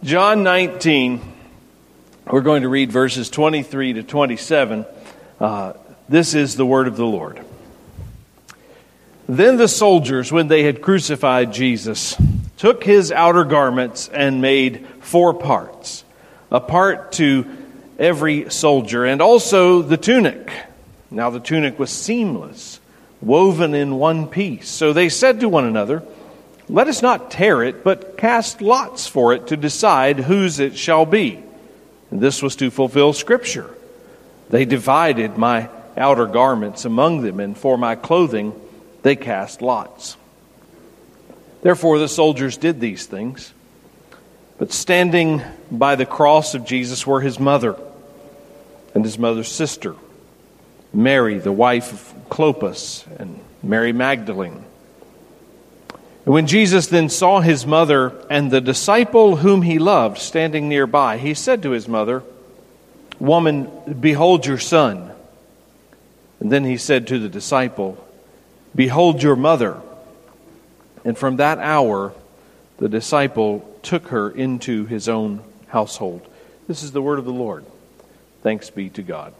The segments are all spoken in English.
John 19, we're going to read verses 23 to 27. This is the word of the Lord. Then the soldiers, when they had crucified Jesus, took his outer garments and made 4 parts, a part to every soldier, and also the tunic. Now the tunic was seamless, woven in one piece. So they said to one another, "Let us not tear it, but cast lots for it to decide whose it shall be." And this was to fulfill Scripture. They divided my outer garments among them, and for my clothing they cast lots. Therefore the soldiers did these things. But standing by the cross of Jesus were his mother and his mother's sister, Mary, the wife of Clopas, and Mary Magdalene. And when Jesus then saw his mother and the disciple whom he loved standing nearby, he said to his mother, "Woman, behold your son." And then he said to the disciple, "Behold your mother." And from that hour, the disciple took her into his own household. This is the word of the Lord. Thanks be to God.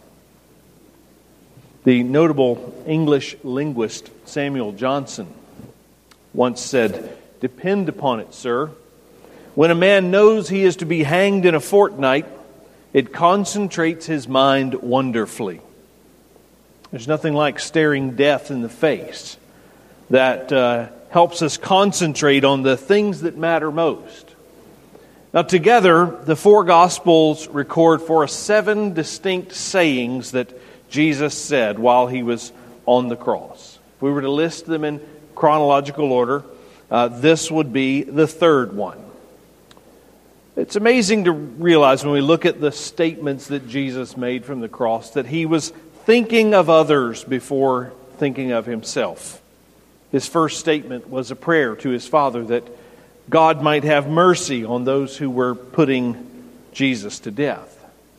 The notable English linguist Samuel Johnson once said, "Depend upon it, sir, when a man knows he is to be hanged in a fortnight, it concentrates his mind wonderfully." There's nothing like staring death in the face that helps us concentrate on the things that matter most. Now together, the 4 Gospels record for us 7 distinct sayings that Jesus said while he was on the cross. If we were to list them in chronological order, this would be the 3rd one. It's amazing to realize when we look at the statements that Jesus made from the cross that he was thinking of others before thinking of himself. His first statement was a prayer to his Father that God might have mercy on those who were putting Jesus to death.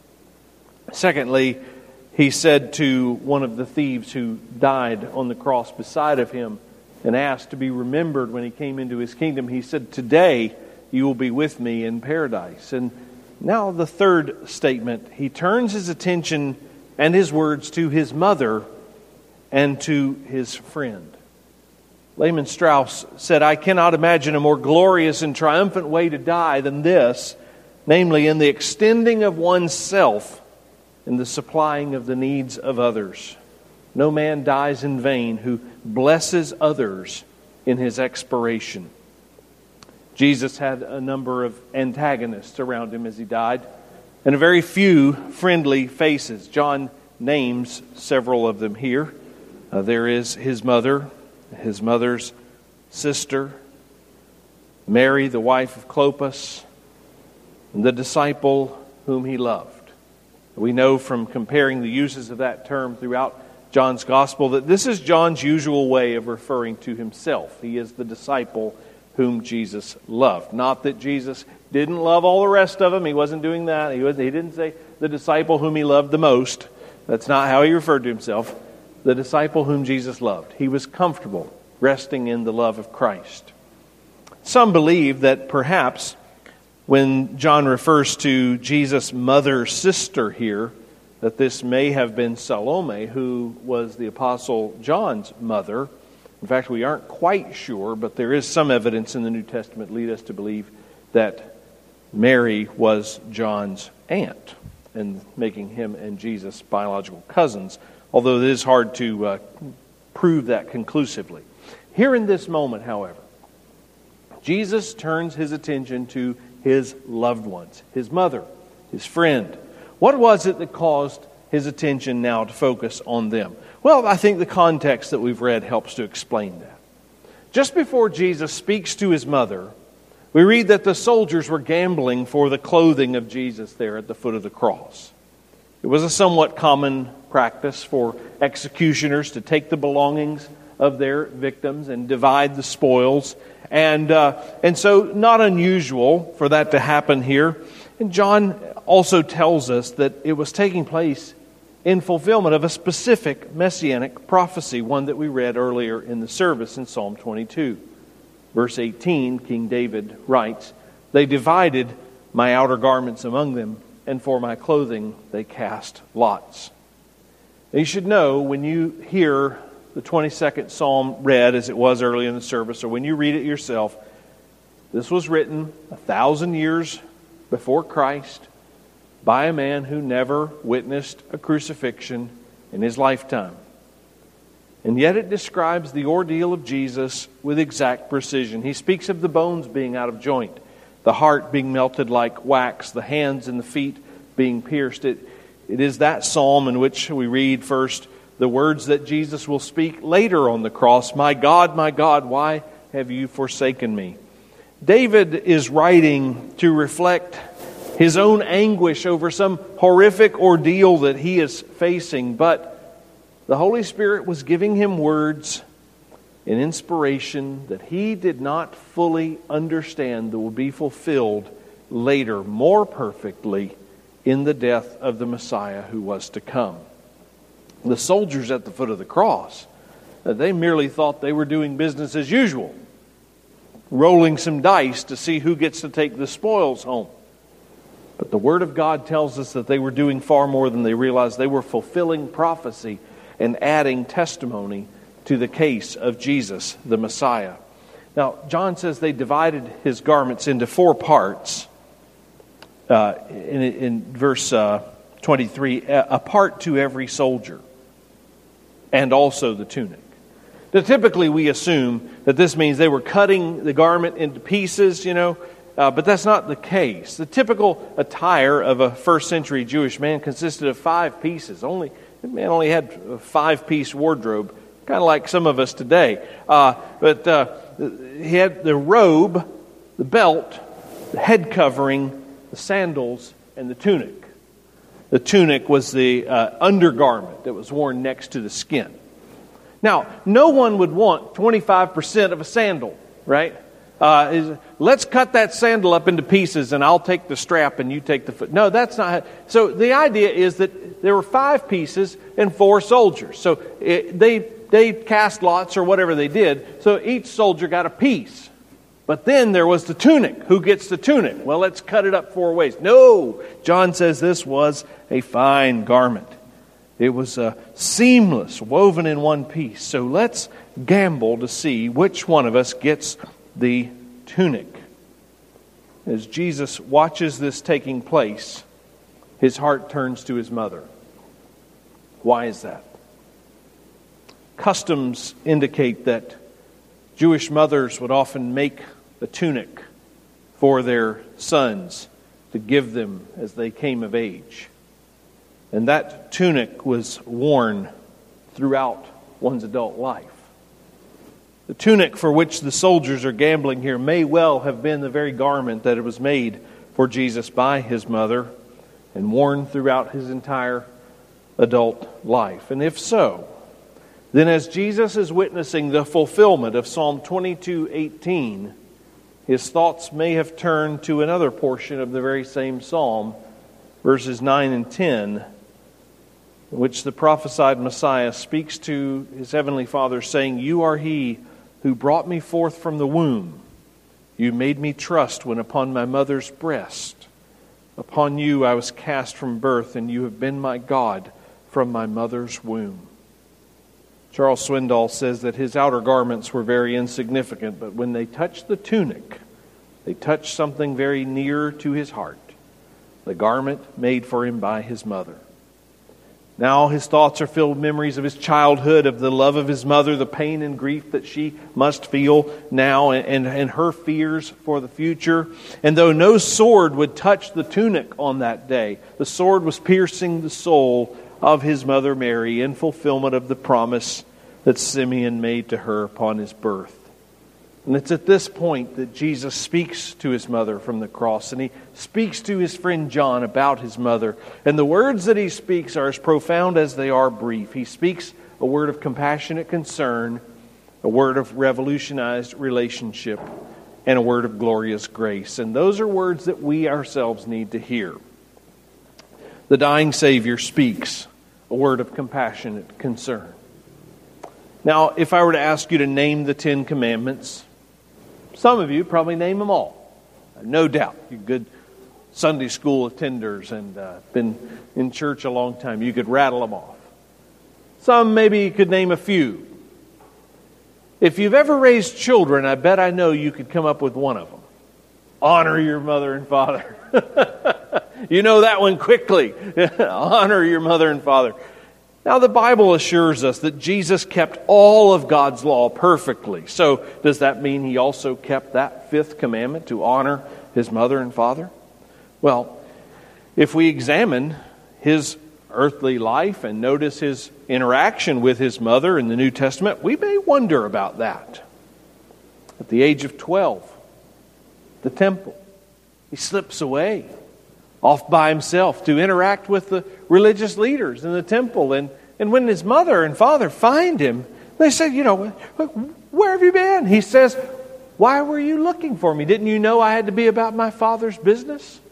Secondly, he said to one of the thieves who died on the cross beside of him and asked to be remembered when he came into his kingdom, he said, "Today you will be with me in paradise." And now the 3rd statement, he turns his attention and his words to his mother and to his friend. Lehman Strauss said, "I cannot imagine a more glorious and triumphant way to die than this, namely in the extending of oneself and the supplying of the needs of others. No man dies in vain who blesses others in his expiration." Jesus had a number of antagonists around him as he died, and a very few friendly faces. John names several of them here. There is his mother, his mother's sister, Mary, the wife of Clopas, and the disciple whom he loved. We know from comparing the uses of that term throughout John's gospel that this is John's usual way of referring to himself. He is the disciple whom Jesus loved. Not that Jesus didn't love all the rest of them. He wasn't doing that. He didn't say the disciple whom he loved the most. That's not how he referred to himself. The disciple whom Jesus loved. He was comfortable resting in the love of Christ. Some believe that perhaps when John refers to Jesus' mother's sister here, that this may have been Salome, who was the Apostle John's mother. In fact, we aren't quite sure, but there is some evidence in the New Testament lead us to believe that Mary was John's aunt, and making him and Jesus biological cousins, although it is hard to prove that conclusively. Here in this moment, however, Jesus turns his attention to his loved ones, his mother, his friend. What was it that caused his attention now to focus on them? Well, I think the context that we've read helps to explain that. Just before Jesus speaks to his mother, we read that the soldiers were gambling for the clothing of Jesus there at the foot of the cross. It was a somewhat common practice for executioners to take the belongings of their victims and divide the spoils. And so not unusual for that to happen here. And John also tells us that it was taking place in fulfillment of a specific messianic prophecy, one that we read earlier in the service in Psalm 22. Verse 18, King David writes, "They divided my outer garments among them, and for my clothing they cast lots. Now you should know when you hear the 22nd Psalm read as it was early in the service, or when you read it yourself, this was written 1,000 years before Christ by a man who never witnessed a crucifixion in his lifetime. And yet it describes the ordeal of Jesus with exact precision. He speaks of the bones being out of joint, the heart being melted like wax, the hands and the feet being pierced. It is that psalm in which we read first the words that Jesus will speak later on the cross, my God, why have you forsaken me?" David is writing to reflect his own anguish over some horrific ordeal that he is facing, but the Holy Spirit was giving him words and inspiration that he did not fully understand that will be fulfilled later more perfectly in the death of the Messiah who was to come. The soldiers at the foot of the cross, they merely thought they were doing business as usual, rolling some dice to see who gets to take the spoils home. But the Word of God tells us that they were doing far more than they realized. They were fulfilling prophecy and adding testimony to the case of Jesus, the Messiah. Now, John says they divided his garments into 4 parts. In verse 23, a part to every soldier, and also the tunic. Now, typically we assume that this means they were cutting the garment into pieces, but that's not the case. The typical attire of a first century Jewish man consisted of 5 pieces. The man only had a 5-piece wardrobe, kind of like some of us today. But he had the robe, the belt, the head covering, the sandals, and the tunic. The tunic was the undergarment that was worn next to the skin. Now, no one would want 25% of a sandal, right? Let's cut that sandal up into pieces and I'll take the strap and you take the foot. No, that's not. So the idea is that there were 5 pieces and 4 soldiers. So they cast lots or whatever they did. So each soldier got a piece. But then there was the tunic. Who gets the tunic? Well, let's cut it up 4 ways. No, John says this was a fine garment. It was seamless, woven in one piece. So let's gamble to see which one of us gets the tunic. As Jesus watches this taking place, his heart turns to his mother. Why is that? Customs indicate that Jewish mothers would often make a tunic for their sons to give them as they came of age. And that tunic was worn throughout one's adult life. The tunic for which the soldiers are gambling here may well have been the very garment that it was made for Jesus by his mother and worn throughout his entire adult life. And if so, then as Jesus is witnessing the fulfillment of Psalm 22:18, his thoughts may have turned to another portion of the very same psalm, verses 9 and 10, in which the prophesied Messiah speaks to his heavenly Father, saying, "You are he who brought me forth from the womb. You made me trust when upon my mother's breast. Upon you I was cast from birth, and you have been my God from my mother's womb." Charles Swindoll says that his outer garments were very insignificant, but when they touched the tunic, they touched something very near to his heart, the garment made for him by his mother. Now his thoughts are filled with memories of his childhood, of the love of his mother, the pain and grief that she must feel now, and her fears for the future. And though no sword would touch the tunic on that day, the sword was piercing the soul of his mother Mary in fulfillment of the promise that Simeon made to her upon his birth. And it's at this point that Jesus speaks to his mother from the cross, and he speaks to his friend John about his mother. And the words that he speaks are as profound as they are brief. He speaks a word of compassionate concern, a word of revolutionized relationship, and a word of glorious grace. And those are words that we ourselves need to hear. The dying Savior speaks a word of compassionate concern. Now, if I were to ask you to name the 10 Commandments, some of you probably name them all. No doubt. You're good Sunday school attenders and been in church a long time. You could rattle them off. Some maybe you could name a few. If you've ever raised children, I bet I know you could come up with one of them. Honor your mother and father. You know that one quickly. Honor your mother and father. Now the Bible assures us that Jesus kept all of God's law perfectly. So does that mean he also kept that fifth commandment to honor his mother and father? Well, if we examine his earthly life and notice his interaction with his mother in the New Testament, we may wonder about that. At the age of 12, the temple, he slips away off by himself to interact with the religious leaders in the temple. And when his mother and father find him, they say, where have you been? He says, why were you looking for me? Didn't you know I had to be about my Father's business?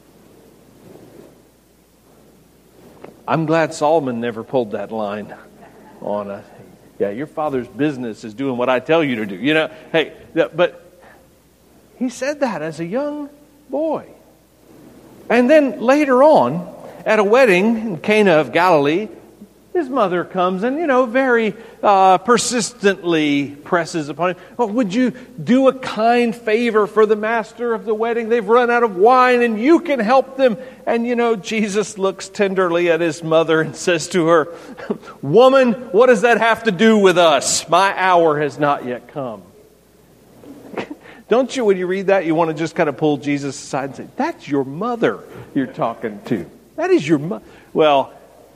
I'm glad Solomon never pulled that line on us. Yeah, your father's business is doing what I tell you to do. But he said that as a young boy. And then later on, at a wedding in Cana of Galilee, his mother comes and, very persistently presses upon him. Oh, would you do a kind favor for the master of the wedding? They've run out of wine and you can help them. And, Jesus looks tenderly at his mother and says to her, woman, what does that have to do with us? My hour has not yet come. Don't you, when you read that, you want to just kind of pull Jesus aside and say, that's your mother you're talking to. That is your mother. Well,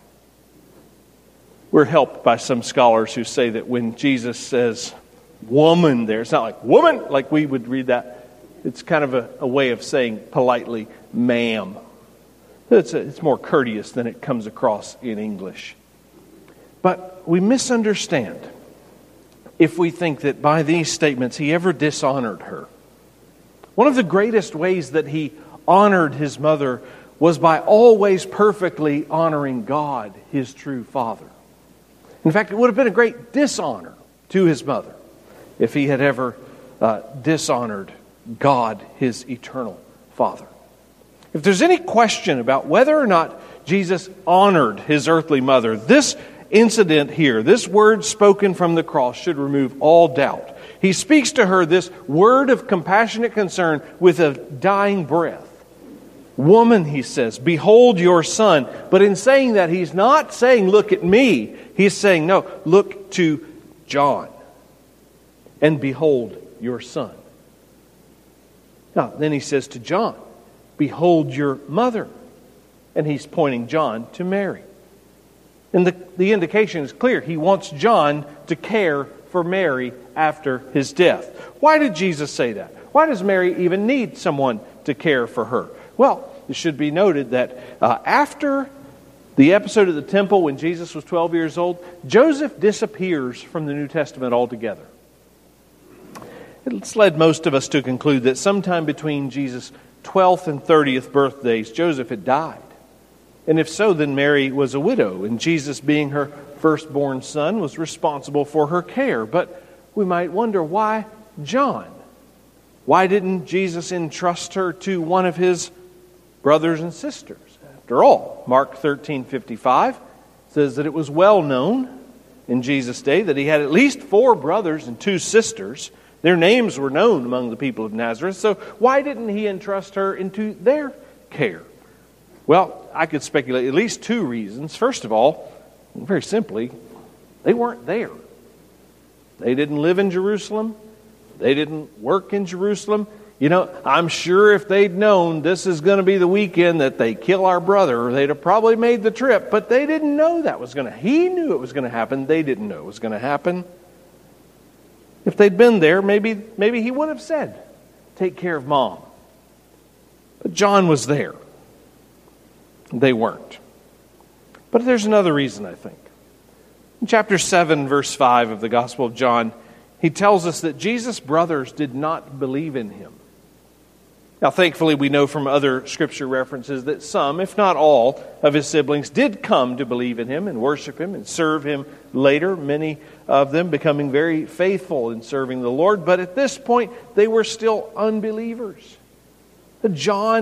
we're helped by some scholars who say that when Jesus says woman there, it's not like woman, like we would read that. It's kind of a way of saying politely, ma'am. It's more courteous than it comes across in English. But we misunderstand if we think that by these statements he ever dishonored her. One of the greatest ways that he honored his mother was by always perfectly honoring God, his true Father. In fact, it would have been a great dishonor to his mother if he had ever dishonored God, his eternal Father. If there's any question about whether or not Jesus honored his earthly mother, this incident here, this word spoken from the cross, should remove all doubt. He speaks to her this word of compassionate concern with a dying breath. Woman, he says, behold your son. But in saying that, he's not saying, look at me. He's saying, no, look to John and behold your son. Now, then he says to John, behold your mother. And he's pointing John to Mary. And the indication is clear. He wants John to care for Mary after his death. Why did Jesus say that? Why does Mary even need someone to care for her? Well, it should be noted that after the episode of the temple when Jesus was 12 years old, Joseph disappears from the New Testament altogether. It's led most of us to conclude that sometime between Jesus' 12th and 30th birthdays, Joseph had died. And if so, then Mary was a widow, and Jesus, being her firstborn son, was responsible for her care. But we might wonder, why John? Why didn't Jesus entrust her to one of his brothers and sisters? After all, Mark 13:55 says that it was well known in Jesus' day that he had at least 4 brothers and 2 sisters. Their names were known among the people of Nazareth. So why didn't he entrust her into their care? Well, I could speculate at least 2 reasons. First of all, very simply, they weren't there. They didn't live in Jerusalem. They didn't work in Jerusalem. I'm sure if they'd known this is going to be the weekend that they kill our brother, they'd have probably made the trip. But they didn't know that was going to. He knew it was going to happen. They didn't know it was going to happen. If they'd been there, maybe he would have said, take care of Mom. But John was there. They weren't. But there's another reason, I think. In chapter 7, verse 5 of the Gospel of John, he tells us that Jesus' brothers did not believe in him. Now, thankfully, we know from other scripture references that some, if not all, of his siblings did come to believe in him and worship him and serve him later, many of them becoming very faithful in serving the Lord. But at this point, they were still unbelievers. John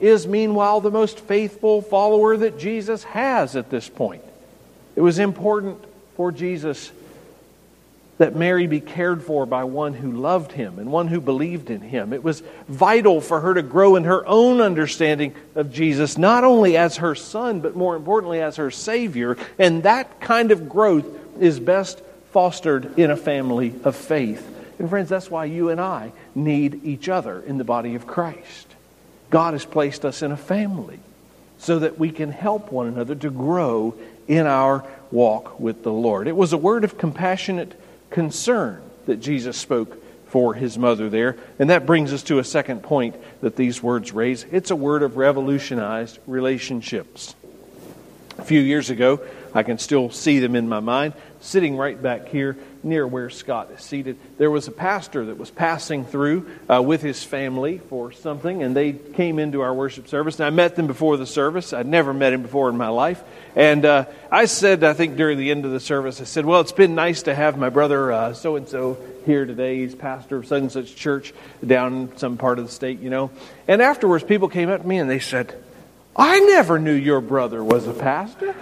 is meanwhile the most faithful follower that Jesus has at this point. It was important for Jesus that Mary be cared for by one who loved him and one who believed in him. It was vital for her to grow in her own understanding of Jesus, not only as her son, but more importantly as her Savior. And that kind of growth is best fostered in a family of faith. And friends, that's why you and I need each other in the body of Christ. God has placed us in a family so that we can help one another to grow in our walk with the Lord. It was a word of compassionate concern that Jesus spoke for his mother there. And that brings us to a second point that these words raise. It's a word of revolutionized relationships. A few years ago, I can still see them in my mind, sitting right back here near where Scott is seated. There was a pastor that was passing through with his family for something, and they came into our worship service. And I met them before the service. I'd never met him before in my life. And I said, I think during the end of the service, I said, well, it's been nice to have my brother so-and-so here today. He's pastor of such and such church down in some part of the state, you know. And afterwards, people came up to me and they said, I never knew your brother was a pastor.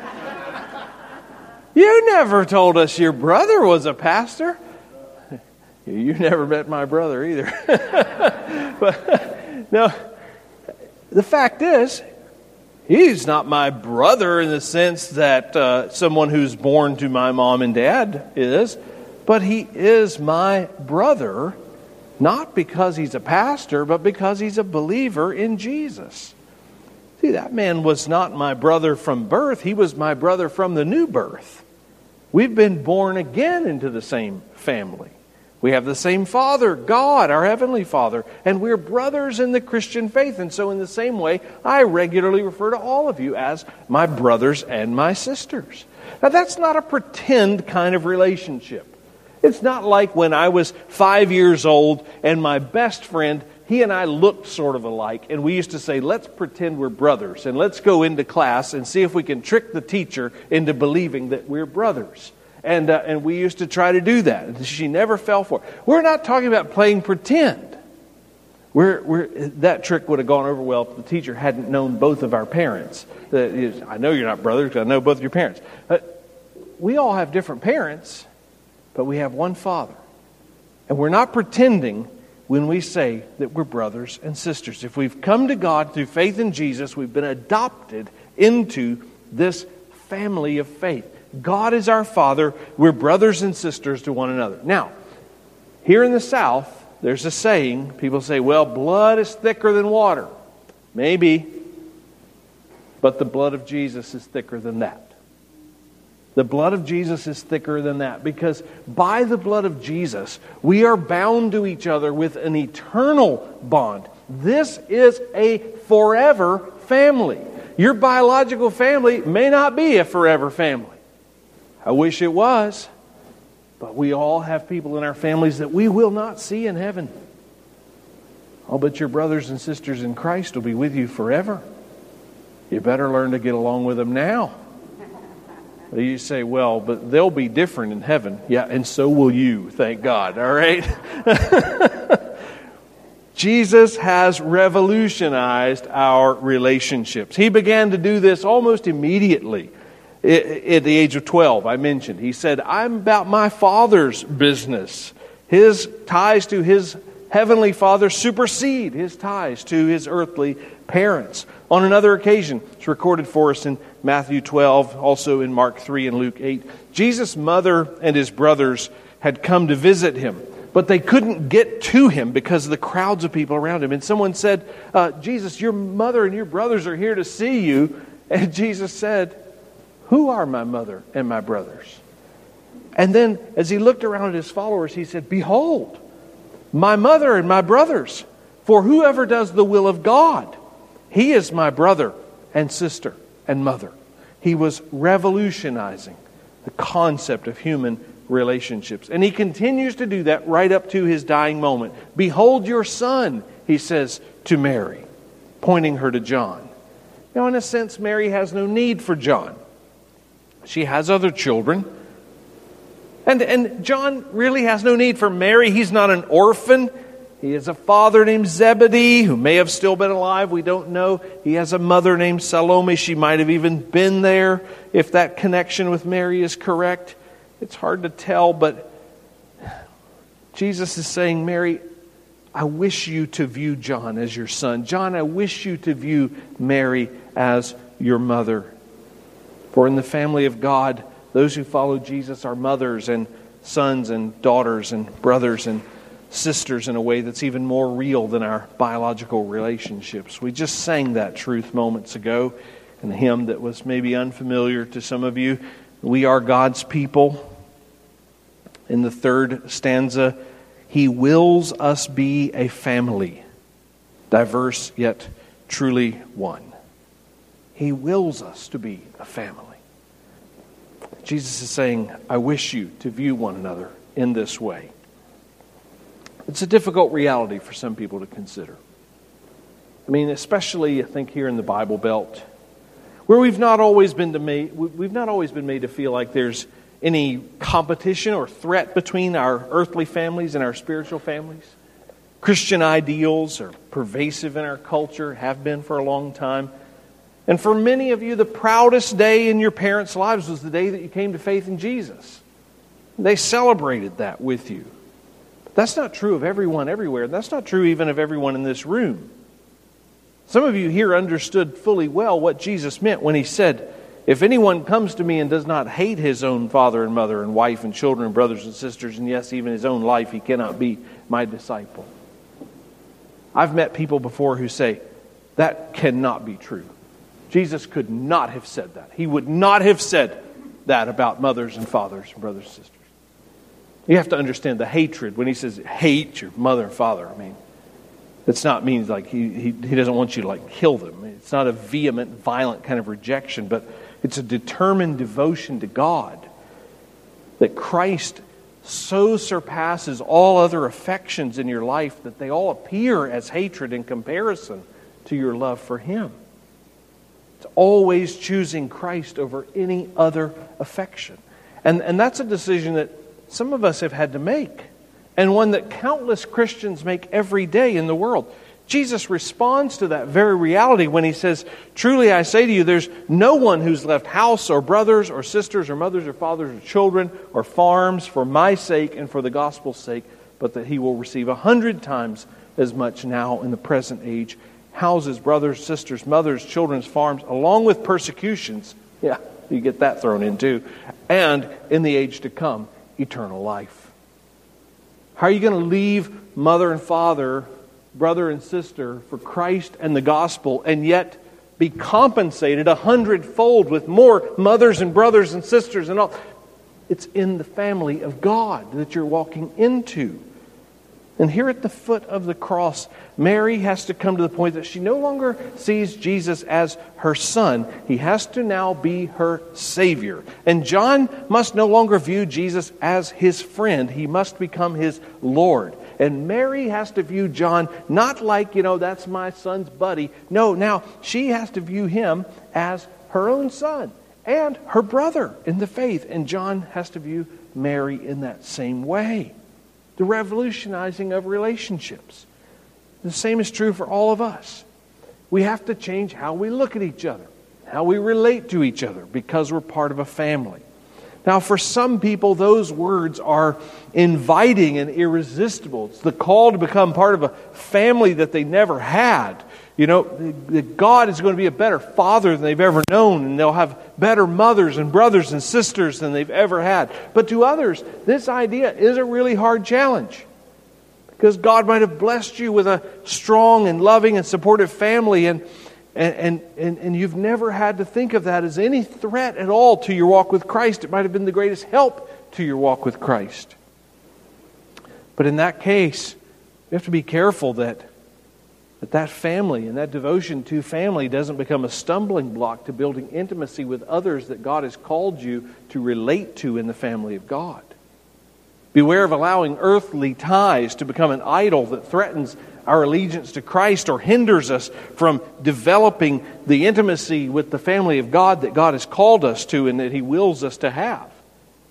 You never told us your brother was a pastor. You never met my brother either. But no, the fact is, he's not my brother in the sense that someone who's born to my mom and dad is, but he is my brother, not because he's a pastor, but because he's a believer in Jesus. See, that man was not my brother from birth. He was my brother from the new birth. We've been born again into the same family. We have the same Father, God, our Heavenly Father, and we're brothers in the Christian faith. And so in the same way, I regularly refer to all of you as my brothers and my sisters. Now, that's not a pretend kind of relationship. It's not like when I was 5 years old and my best friend, he and I looked sort of alike, and we used to say, let's pretend we're brothers, and let's go into class and see if we can trick the teacher into believing that we're brothers. And we used to try to do that. She never fell for it. We're not talking about playing pretend. That trick would have gone over well if the teacher hadn't known both of our parents. I know you're not brothers because I know both of your parents. We all have different parents, but we have one Father. And we're not pretending when we say that we're brothers and sisters. If we've come to God through faith in Jesus, we've been adopted into this family of faith. God is our Father. We're brothers and sisters to one another. Now, here in the South, there's a saying. People say, well, blood is thicker than water. Maybe. But the blood of Jesus is thicker than that. The blood of Jesus is thicker than that, because by the blood of Jesus, we are bound to each other with an eternal bond. This is a forever family. Your biological family may not be a forever family. I wish it was, but we all have people in our families that we will not see in heaven. Oh, but your brothers and sisters in Christ will be with you forever. You better learn to get along with them now. You say, well, but they'll be different in heaven. Yeah, and so will you, thank God, all right? Jesus has revolutionized our relationships. He began to do this almost immediately. At the age of 12, I mentioned. He said, I'm about my Father's business. His ties to his heavenly Father supersede his ties to his earthly parents. On another occasion, it's recorded for us in Matthew 12, also in Mark 3 and Luke 8. Jesus' mother and his brothers had come to visit him, but they couldn't get to him because of the crowds of people around him. And someone said, Jesus, your mother and your brothers are here to see you. And Jesus said, who are my mother and my brothers? And then as he looked around at his followers, he said, behold, my mother and my brothers, for whoever does the will of God, he is my brother and sister and mother. He was revolutionizing the concept of human relationships. And he continues to do that right up to his dying moment. Behold your son, he says to Mary, pointing her to John. Now, in a sense, Mary has no need for John. She has other children. And John really has no need for Mary. He's not an orphan. He has a father named Zebedee, who may have still been alive. We don't know. He has a mother named Salome. She might have even been there, if that connection with Mary is correct. It's hard to tell, but Jesus is saying, Mary, I wish you to view John as your son. John, I wish you to view Mary as your mother. For in the family of God, those who follow Jesus are mothers and sons and daughters and brothers and sisters in a way that's even more real than our biological relationships. We just sang that truth moments ago in a hymn that was maybe unfamiliar to some of you. We are God's people. In the third stanza, He wills us be a family, diverse yet truly one. He wills us to be a family. Jesus is saying, I wish you to view one another in this way. It's a difficult reality for some people to consider. I mean, especially I think here in the Bible Belt, where we've not always been made to feel like there's any competition or threat between our earthly families and our spiritual families. Christian ideals are pervasive in our culture, have been for a long time. And for many of you, the proudest day in your parents' lives was the day that you came to faith in Jesus. They celebrated that with you. But that's not true of everyone everywhere. That's not true even of everyone in this room. Some of you here understood fully well what Jesus meant when He said, if anyone comes to me and does not hate his own father and mother and wife and children and brothers and sisters, and yes, even his own life, he cannot be my disciple. I've met people before who say, that cannot be true. Jesus could not have said that. He would not have said that about mothers and fathers and brothers and sisters. You have to understand the hatred. When He says, hate your mother and father, I mean, it's not means like he doesn't want you to kill them. It's not a vehement, violent kind of rejection, but it's a determined devotion to God. That Christ so surpasses all other affections in your life that they all appear as hatred in comparison to your love for Him. It's always choosing Christ over any other affection. And that's a decision that some of us have had to make. And one that countless Christians make every day in the world. Jesus responds to that very reality when He says, truly I say to you, there's no one who's left house or brothers or sisters or mothers or fathers or children or farms for my sake and for the gospel's sake, but that he will receive 100 times as much now in the present age. Houses, brothers, sisters, mothers, children's farms, along with persecutions. Yeah, you get that thrown in too. And in the age to come, eternal life. How are you going to leave mother and father, brother and sister for Christ and the gospel and yet be compensated 100-fold with more mothers and brothers and sisters and all? It's in the family of God that you're walking into. And here at the foot of the cross, Mary has to come to the point that she no longer sees Jesus as her son. He has to now be her Savior. And John must no longer view Jesus as his friend. He must become his Lord. And Mary has to view John not like, that's my son's buddy. No, now she has to view him as her own son and her brother in the faith. And John has to view Mary in that same way. The revolutionizing of relationships. The same is true for all of us. We have to change how we look at each other, how we relate to each other, because we're part of a family. Now, for some people, those words are inviting and irresistible. It's the call to become part of a family that they never had. That God is going to be a better father than they've ever known, and they'll have better mothers and brothers and sisters than they've ever had. But to others, this idea is a really hard challenge. Because God might have blessed you with a strong and loving and supportive family, and you've never had to think of that as any threat at all to your walk with Christ. It might have been the greatest help to your walk with Christ. But in that case, you have to be careful that family and that devotion to family doesn't become a stumbling block to building intimacy with others that God has called you to relate to in the family of God. Beware of allowing earthly ties to become an idol that threatens our allegiance to Christ or hinders us from developing the intimacy with the family of God that God has called us to and that He wills us to have.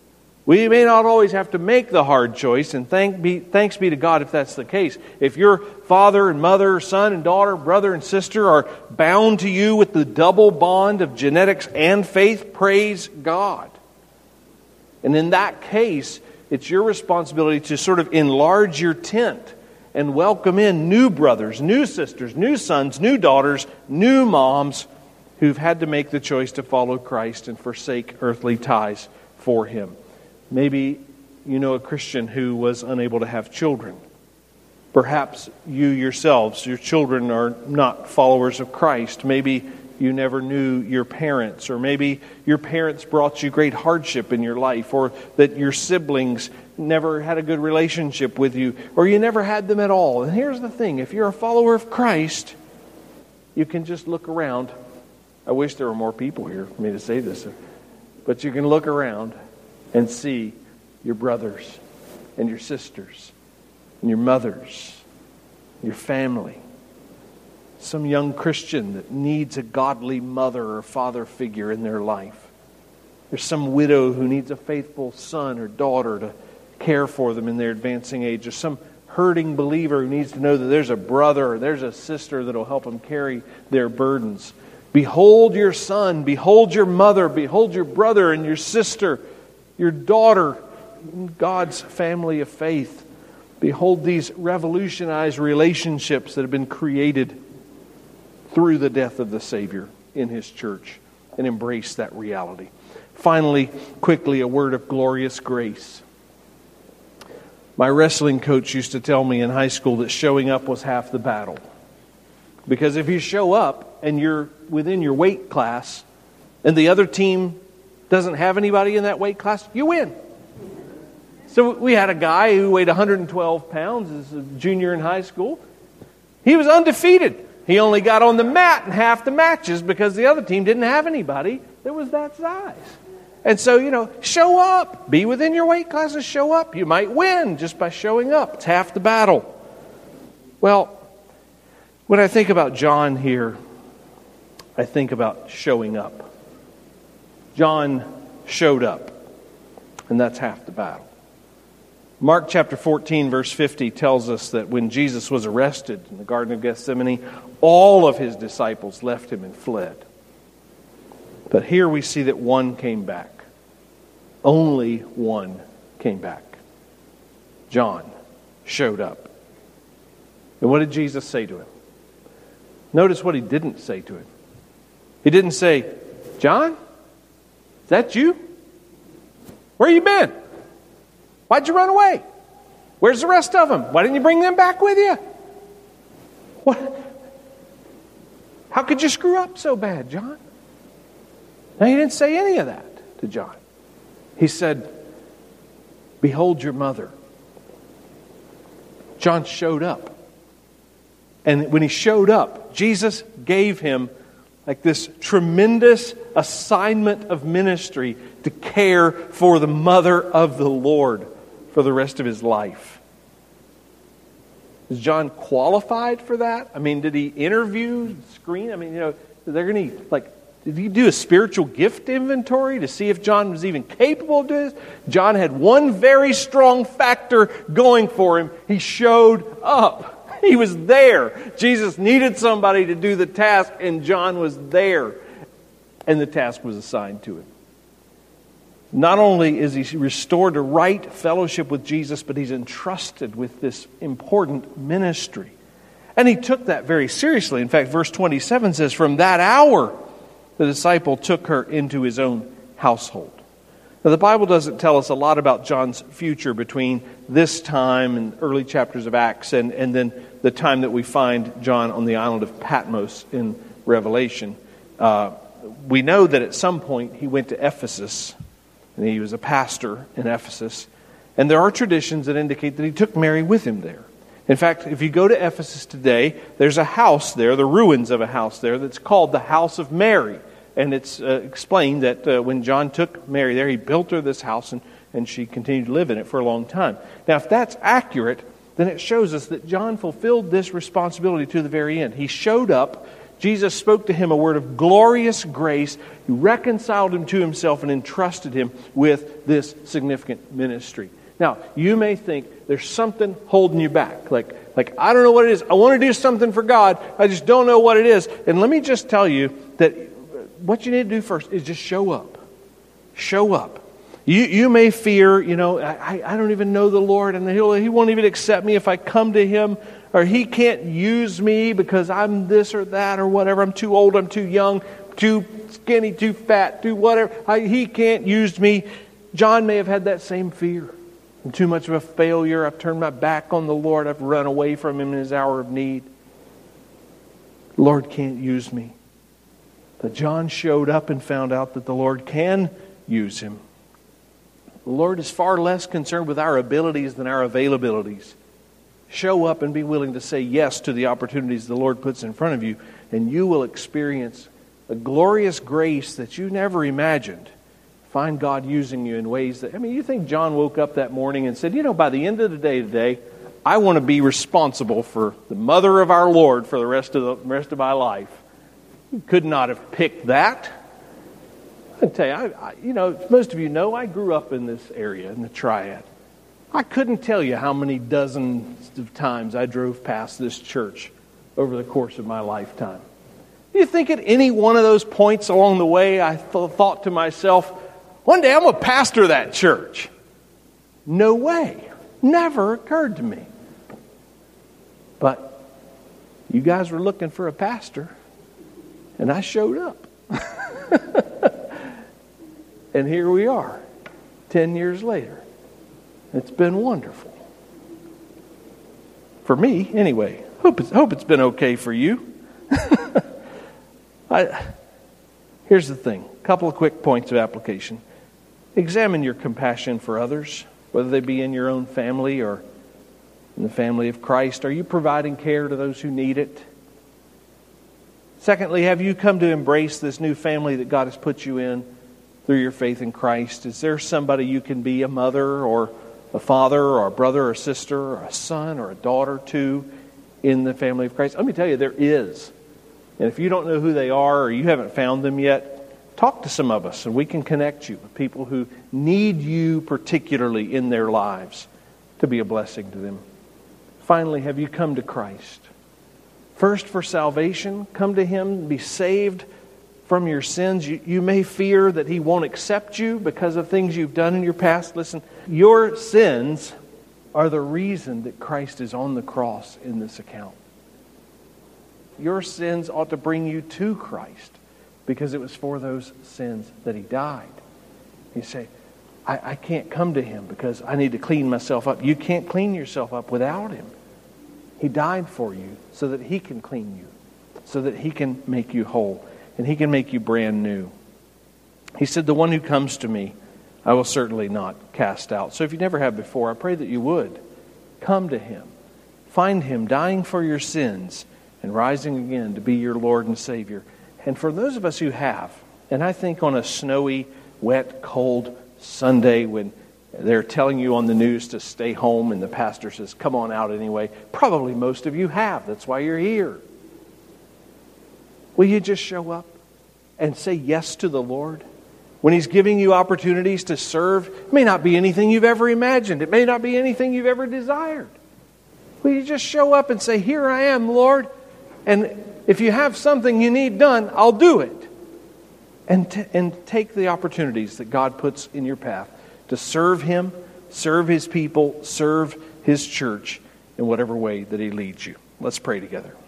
We may not always have to make the hard choice, and thanks be to God if that's the case. If your father and mother, son and daughter, brother and sister are bound to you with the double bond of genetics and faith, praise God. And in that case, it's your responsibility to sort of enlarge your tent and welcome in new brothers, new sisters, new sons, new daughters, new moms who've had to make the choice to follow Christ and forsake earthly ties for Him. Maybe you know a Christian who was unable to have children. Perhaps you yourselves, your children are not followers of Christ. Maybe you never knew your parents, or maybe your parents brought you great hardship in your life, or that your siblings never had a good relationship with you, or you never had them at all. And here's the thing, if you're a follower of Christ, you can just look around. I wish there were more people here for me to say this, but you can look around and see your brothers and your sisters and your mothers, your family. Some young Christian that needs a godly mother or father figure in their life. There's some widow who needs a faithful son or daughter to care for them in their advancing age. There's some hurting believer who needs to know that there's a brother or there's a sister that will help them carry their burdens. Behold your son, behold your mother, behold your brother and your sister, your daughter, God's family of faith. Behold these revolutionized relationships that have been created through the death of the Savior in His church, and embrace that reality. Finally, quickly, a word of glorious grace. My wrestling coach used to tell me in high school that showing up was half the battle. Because if you show up and you're within your weight class and the other team doesn't have anybody in that weight class, you win. So we had a guy who weighed 112 pounds as a junior in high school. He was undefeated. He only got on the mat in half the matches because the other team didn't have anybody that was that size. And so, show up. Be within your weight class and show up. You might win just by showing up. It's half the battle. Well, when I think about John here, I think about showing up. John showed up, and that's half the battle. Mark chapter 14, verse 50 tells us that when Jesus was arrested in the Garden of Gethsemane, all of His disciples left Him and fled. But here we see that one came back. Only one came back. John showed up. And what did Jesus say to him? Notice what He didn't say to him. He didn't say, John, is that you? Where you been? Why'd you run away? Where's the rest of them? Why didn't you bring them back with you? What? How could you screw up so bad, John? No, He didn't say any of that to John. He said, behold your mother. John showed up. And when he showed up, Jesus gave him like this tremendous assignment of ministry to care for the mother of the Lord for the rest of his life. Is John qualified for that? I mean, did he interview, screen? I mean, they're going to did he do a spiritual gift inventory to see if John was even capable of doing this? John had one very strong factor going for him. He showed up. He was there. Jesus needed somebody to do the task, and John was there. And the task was assigned to him. Not only is he restored to right fellowship with Jesus, but he's entrusted with this important ministry. And he took that very seriously. In fact, verse 27 says, from that hour, the disciple took her into his own household. Now, the Bible doesn't tell us a lot about John's future between this time and early chapters of Acts and then the time that we find John on the island of Patmos in Revelation. We know that at some point he went to Ephesus, and he was a pastor in Ephesus. And there are traditions that indicate that he took Mary with him there. In fact, if you go to Ephesus today, there's a house there, the ruins of a house there, that's called the House of Mary. And it's explained that when John took Mary there, he built her this house, and she continued to live in it for a long time. Now, if that's accurate, then it shows us that John fulfilled this responsibility to the very end. He showed up Jesus spoke to him a word of glorious grace. He reconciled him to himself and entrusted him with this significant ministry. Now, you may think there's something holding you back. Like I don't know what it is. I want to do something for God. I just don't know what it is. And let me just tell you that what you need to do first is just show up. Show up. You may fear, I don't even know the Lord, and He won't even accept me if I come to Him, or He can't use me because I'm this or that or whatever. I'm too old, I'm too young, too skinny, too fat, too whatever. He can't use me. John may have had that same fear. I'm too much of a failure. I've turned my back on the Lord. I've run away from Him in His hour of need. The Lord can't use me. But John showed up and found out that the Lord can use him. The Lord is far less concerned with our abilities than our availabilities. Show up and be willing to say yes to the opportunities the Lord puts in front of you, and you will experience a glorious grace that you never imagined. Find God using you in ways that, you think John woke up that morning and said, by the end of the day today, I want to be responsible for the mother of our Lord for the rest of my life. He could not have picked that. I tell you, most of you know, I grew up in this area, in the Triad. I couldn't tell you how many dozens of times I drove past this church over the course of my lifetime. You think at any one of those points along the way, I thought to myself, one day I'm going to pastor that church. No way. Never occurred to me. But you guys were looking for a pastor, and I showed up. And here we are, 10 years later. It's been wonderful. For me, anyway. Hope it's been okay for you. Here's the thing. A couple of quick points of application. Examine your compassion for others, whether they be in your own family or in the family of Christ. Are you providing care to those who need it? Secondly, have you come to embrace this new family that God has put you in through your faith in Christ? Is there somebody you can be a mother or a father or a brother or sister or a son or a daughter to in the family of Christ? Let me tell you, there is. And if you don't know who they are or you haven't found them yet, talk to some of us and we can connect you with people who need you particularly in their lives to be a blessing to them. Finally, have you come to Christ? First for salvation, come to Him, be saved from your sins. You may fear that He won't accept you because of things you've done in your past. Listen, your sins are the reason that Christ is on the cross in this account. Your sins ought to bring you to Christ because it was for those sins that He died. You say, I can't come to Him because I need to clean myself up. You can't clean yourself up without Him. He died for you so that He can clean you, so that He can make you whole, and He can make you brand new. He said, the one who comes to me, I will certainly not cast out. So if you never have before, I pray that you would. Come to Him. Find Him dying for your sins and rising again to be your Lord and Savior. And for those of us who have, and I think on a snowy, wet, cold Sunday when they're telling you on the news to stay home and the pastor says, come on out anyway. Probably most of you have. That's why you're here. Will you just show up and say yes to the Lord? When He's giving you opportunities to serve, it may not be anything you've ever imagined. It may not be anything you've ever desired. Will you just show up and say, here I am, Lord. And if you have something you need done, I'll do it. And take the opportunities that God puts in your path to serve Him, serve His people, serve His church in whatever way that He leads you. Let's pray together.